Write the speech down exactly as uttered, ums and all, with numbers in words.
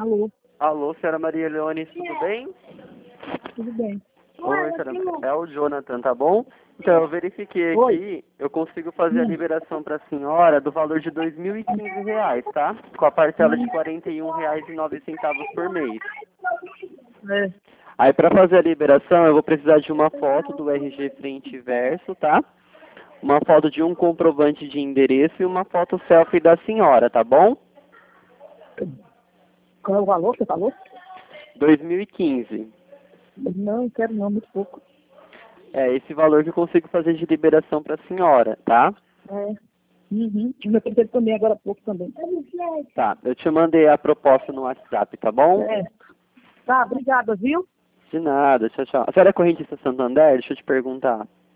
Alô, Alô, senhora Maria Leone, tudo bem? tudo bem? Oi, senhora. É o Jonathan, tá bom? Então, eu verifiquei Oi. aqui, eu consigo fazer a Hum. liberação para a senhora do valor de dois mil e quinze reais, tá? Com a parcela de quarenta e um reais e nove centavos por mês. É. Aí, para fazer a liberação, eu vou precisar de uma foto do R G frente e verso, tá? Uma foto de um comprovante de endereço e uma foto selfie da senhora, tá bom? Qual é o valor que você falou? dois mil e quinze. Não, não quero não, muito pouco. É esse valor que eu consigo fazer de liberação para a senhora, tá? É. Uhum. O meu presente também agora há pouco também. Tá, eu te mandei a proposta no WhatsApp, tá bom? É. Tá, obrigada, viu? De nada, tchau, tchau. A senhora é correntista Santander? Deixa eu te perguntar.